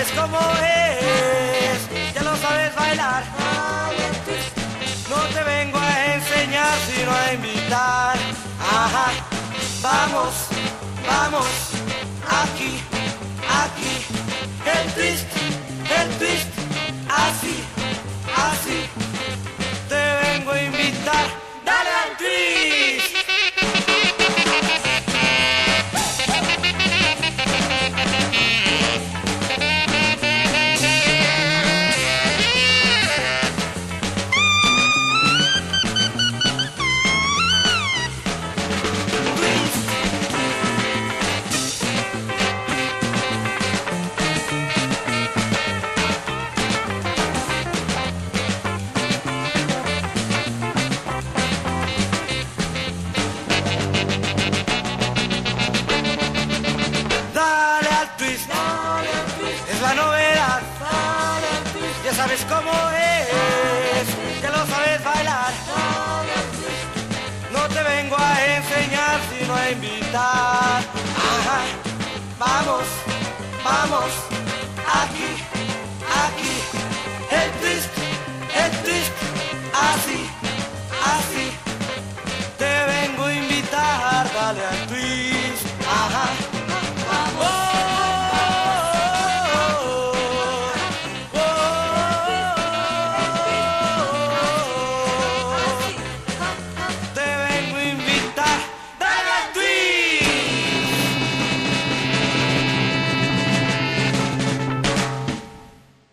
cómo es, ya lo sabes bailar. No te vengo a enseñar, sino a invitar. Ajá, vamos, vamos, aquí, aquí. El twist, así, así. Te vengo a invitar, dale al twist. Es la novedad, ya sabes cómo es, ya lo sabes bailar. No te vengo a enseñar, sino a invitar. Ajá, vamos, vamos.